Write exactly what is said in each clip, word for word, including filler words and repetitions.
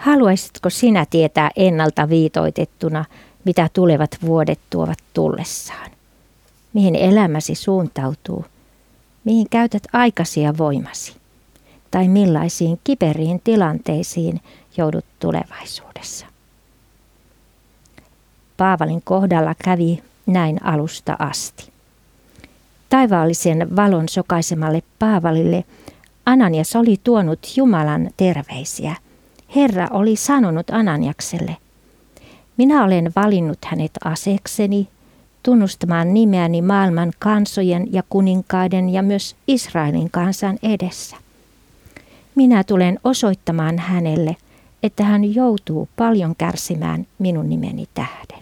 Haluaisitko sinä tietää ennalta viitoitettuna, mitä tulevat vuodet tuovat tullessaan? Mihin elämäsi suuntautuu? Mihin käytät aikasi ja voimasi? Tai millaisiin kiperiin tilanteisiin joudut tulevaisuudessa? Paavalin kohdalla kävi näin alusta asti. Taivaallisen valon sokaisemalle Paavalille Ananias oli tuonut Jumalan terveisiä. Herra oli sanonut Ananiakselle: minä olen valinnut hänet aseekseni, tunnustamaan nimeäni maailman kansojen ja kuninkaiden ja myös Israelin kansan edessä. Minä tulen osoittamaan hänelle, että hän joutuu paljon kärsimään minun nimeni tähden.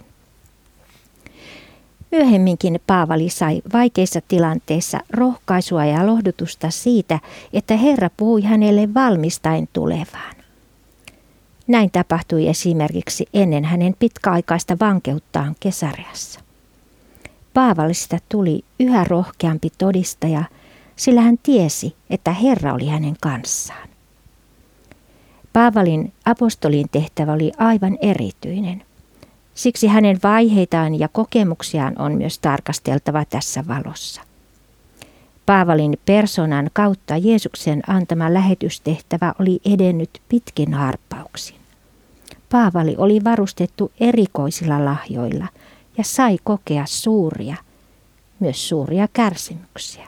Myöhemminkin Paavali sai vaikeissa tilanteissa rohkaisua ja lohdutusta siitä, että Herra puhui hänelle valmistaen tulevaan. Näin tapahtui esimerkiksi ennen hänen pitkäaikaista vankeuttaan Kesareassa. Paavalista tuli yhä rohkeampi todistaja, sillä hän tiesi, että Herra oli hänen kanssaan. Paavalin apostolin tehtävä oli aivan erityinen. Siksi hänen vaiheitaan ja kokemuksiaan on myös tarkasteltava tässä valossa. Paavalin persoonan kautta Jeesuksen antama lähetystehtävä oli edennyt pitkin harppauksin. Paavali oli varustettu erikoisilla lahjoilla ja sai kokea suuria, myös suuria kärsimyksiä.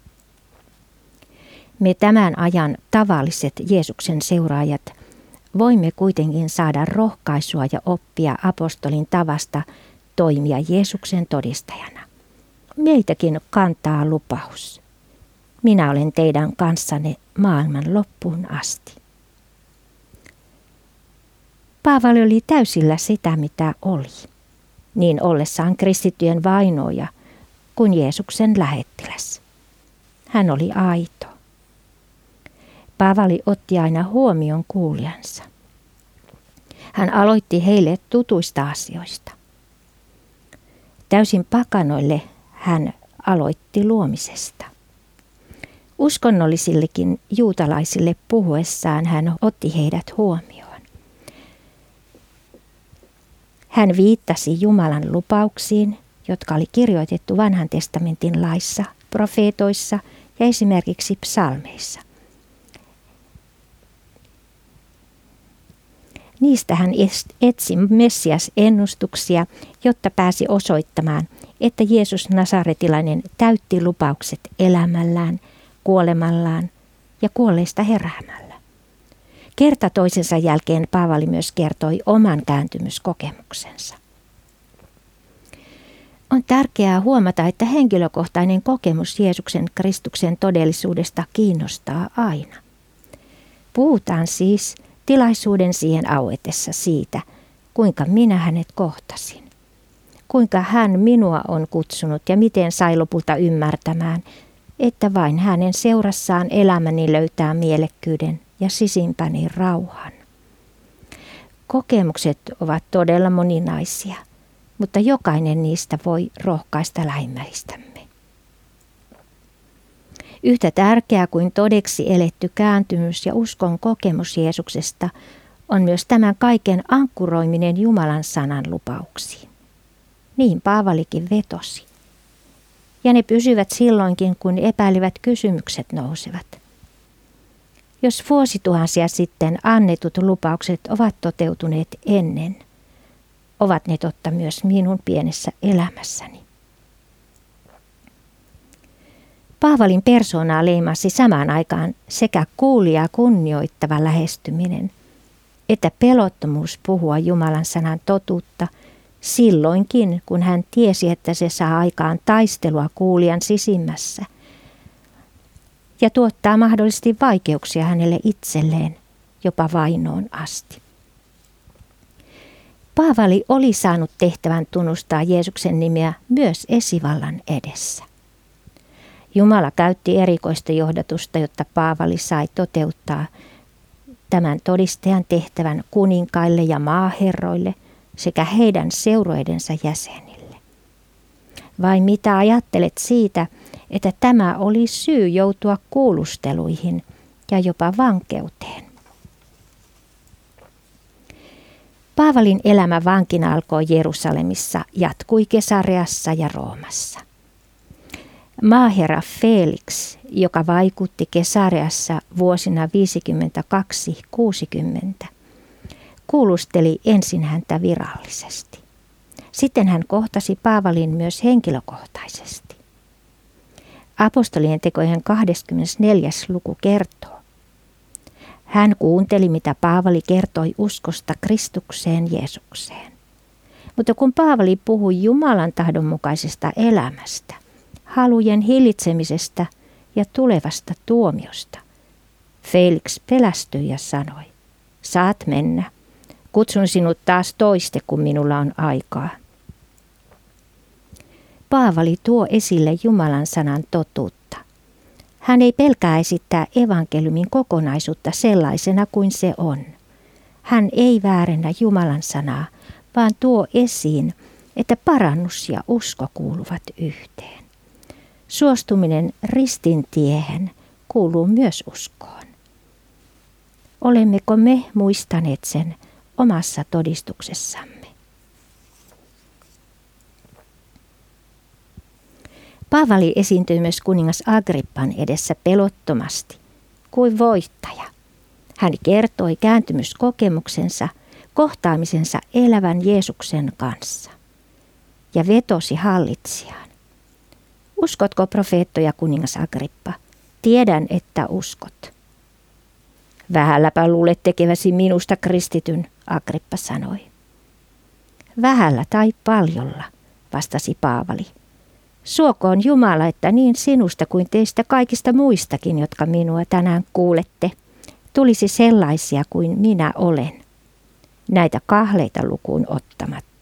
Me tämän ajan tavalliset Jeesuksen seuraajat voimme kuitenkin saada rohkaisua ja oppia apostolin tavasta toimia Jeesuksen todistajana. Meitäkin kantaa lupaus. Minä olen teidän kanssanne maailman loppuun asti. Paavali oli täysillä sitä, mitä oli, niin ollessaan kristittyjen vainoja kuin Jeesuksen lähettiläs. Hän oli aito. Paavali otti aina huomioon kuulijansa. Hän aloitti heille tutuista asioista. Täysin pakanoille hän aloitti luomisesta. Uskonnollisillekin juutalaisille puhuessaan hän otti heidät huomioon. Hän viittasi Jumalan lupauksiin, jotka oli kirjoitettu Vanhan testamentin laissa, profeetoissa ja esimerkiksi psalmeissa. Niistä hän etsi Messias-ennustuksia, jotta pääsi osoittamaan, että Jeesus Nasaretilainen täytti lupaukset elämällään, kuolemallaan ja kuolleista heräämällä. Kerta toisensa jälkeen Paavali myös kertoi oman kääntymyskokemuksensa. On tärkeää huomata, että henkilökohtainen kokemus Jeesuksen Kristuksen todellisuudesta kiinnostaa aina. Puhutaan siis tilaisuuden siihen auetessa siitä, kuinka minä hänet kohtasin. Kuinka hän minua on kutsunut ja miten sai lopulta ymmärtämään, että vain hänen seurassaan elämäni löytää mielekkyyden ja sisimpäni rauhan. Kokemukset ovat todella moninaisia, mutta jokainen niistä voi rohkaista lähimmäistämme. Yhtä tärkeää kuin todeksi eletty kääntymys ja uskon kokemus Jeesuksesta on myös tämän kaiken ankkuroiminen Jumalan sanan lupauksiin. Niin Paavalikin vetosi. Ja ne pysyvät silloinkin, kun epäilivät kysymykset nousevat. Jos vuosituhansia sitten annetut lupaukset ovat toteutuneet ennen, ovat ne totta myös minun pienessä elämässäni. Paavalin persoonaa leimasi samaan aikaan sekä kuulijaa kunnioittava lähestyminen, että pelottomuus puhua Jumalan sanan totuutta silloinkin, kun hän tiesi, että se saa aikaan taistelua kuulijan sisimmässä ja tuottaa mahdollisesti vaikeuksia hänelle itselleen, jopa vainoon asti. Paavali oli saanut tehtävän tunnustaa Jeesuksen nimeä myös esivallan edessä. Jumala käytti erikoista johdatusta, jotta Paavali sai toteuttaa tämän todistajan tehtävän kuninkaille ja maaherroille sekä heidän seuroidensa jäsenille. Vai mitä ajattelet siitä, että tämä oli syy joutua kuulusteluihin ja jopa vankeuteen? Paavalin elämä vankina alkoi Jerusalemissa, jatkui Kesareassa ja Roomassa. Maaherra Felix, joka vaikutti Kesareassa vuosina viisikymmentäkaksi kuusikymmentä, kuulusteli ensin häntä virallisesti. Sitten hän kohtasi Paavalin myös henkilökohtaisesti. Apostolien tekojen kahdeskymmenesneljäs luku kertoo. Hän kuunteli, mitä Paavali kertoi uskosta Kristukseen Jeesukseen. Mutta kun Paavali puhui Jumalan tahdon mukaisesta elämästä, halujen hillitsemisestä ja tulevasta tuomiosta, Felix pelästyi ja sanoi, saat mennä. Kutsun sinut taas toiste, kun minulla on aikaa. Paavali tuo esille Jumalan sanan totuutta. Hän ei pelkää esittää evankeliumin kokonaisuutta sellaisena kuin se on. Hän ei väärennä Jumalan sanaa, vaan tuo esiin, että parannus ja usko kuuluvat yhteen. Suostuminen ristintiehen kuuluu myös uskoon. Olemmeko me muistaneet sen omassa todistuksessamme? Paavali esiintyi myös kuningas Agrippan edessä pelottomasti, kuin voittaja. Hän kertoi kääntymyskokemuksensa, kohtaamisensa elävän Jeesuksen kanssa ja vetosi hallitsijaan. Uskotko profeettoja, kuningas Agrippa? Tiedän, että uskot. Vähälläpä luulet tekeväsi minusta kristityn, Agrippa sanoi. Vähällä tai paljolla, vastasi Paavali. Suokoon Jumala, että niin sinusta kuin teistä kaikista muistakin, jotka minua tänään kuulette, tulisi sellaisia kuin minä olen, näitä kahleita lukuun ottamatta.